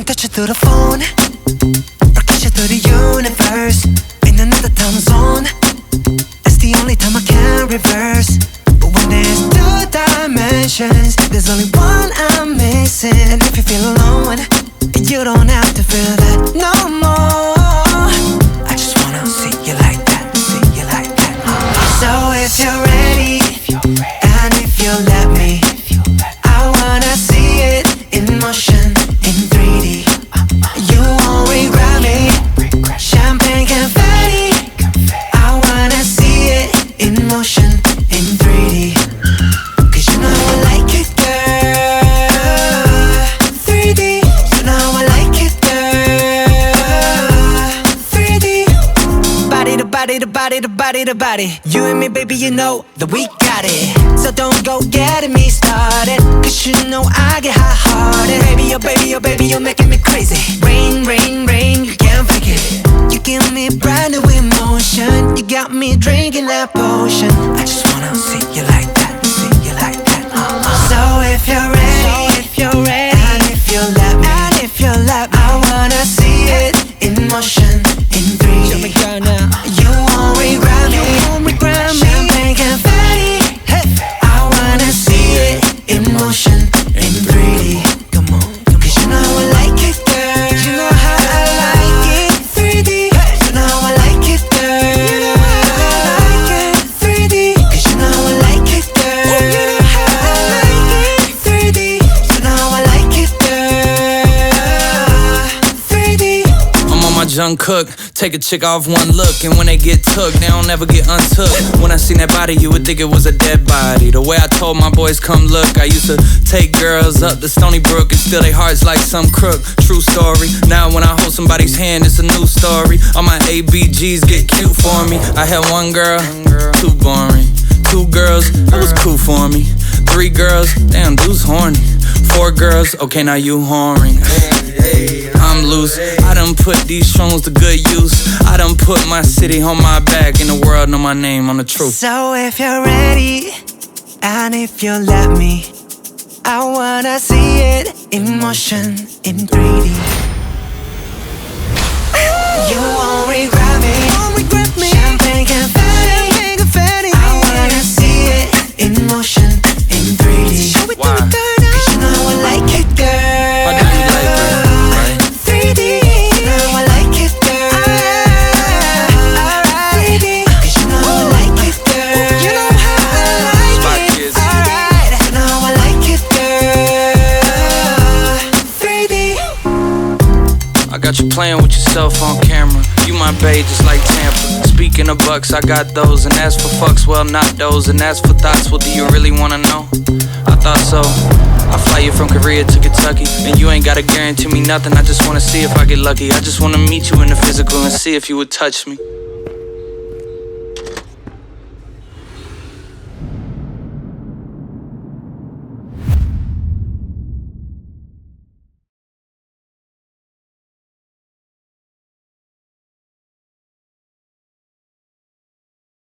touch you through the phone or kiss you through the universe. In another time zone, it's the only time I can reverse. But when there's two dimensions, there's only one I'm missing. And if you feel alone, you don't have to feel that no more. I just wanna see you like that, see you like that. So if you're ready, and if you let me, I wanna see it in motion, in 3D. You won't regret me. Champagne confetti. I wanna see it in motion, in 3D. Cause you know I like it, girl. 3D. You know I like it, girl. 3D. Body to body to body to body to body. You and me, baby, you know that we got it. So don't go getting me started, cause you know I get hot-hearted. Baby, oh baby, oh baby, you're making me crazy. Rain, rain, rain, you can't fake it. You give me brand new emotion. You got me drinking that potion. I just wanna see you like that, see you like that. So if you're ready, and if you let me, I wanna see it in motion, in 3D. Show me girl now. You won't regret me. Champagne confetti. I wanna see it in motion, in 3D. Come on, cause you know I like it, girl. You know how I like it, 3D. You know I like it, girl. You know how I like it, 3D. Cause you know I like it, girl. You know how I like it, 3D. You know I like it, girl. 3D. I'm on my junk cook. Take a chick off one look, and when they get took, they don't ever get untook. When I seen that body, you would think it was a dead body. The way I told my boys, come look, I used to take girls up to Stony Brook and steal their hearts like some crook. True story. Now when I hold somebody's hand, it's a new story. All my ABGs get cute for me. I had one girl, too boring. 2 girls, that was cool for me. 3 girls, damn, dude's horny. 4 girls, okay, now you whoring. I'm loose, I done put these songs to good use. I done put my city on my back, and the world know my name on the truth. So if you're ready, and if you let me, I wanna see it in motion, in 3D. You won't regret me. Champagne confetti. I wanna see it in motion, in 3D. Why? Cause you know I like it, girl. Why do you like it, right? 3D. You know I like it, girl. Alright. 3D. Cause you know I like it, girl. You know how I like it. Alright. You know I like it, girl. 3D. I got you playing with yourself on camera. You my babe just like Tampa. Speaking of bucks, I got those. And as for fucks, well not those. And as for thoughts, well do you really wanna know? I thought so. I fly you from Korea to Kentucky, and you ain't gotta guarantee me nothing. I just wanna see if I get lucky. I just wanna meet you in the physical and see if you would touch me.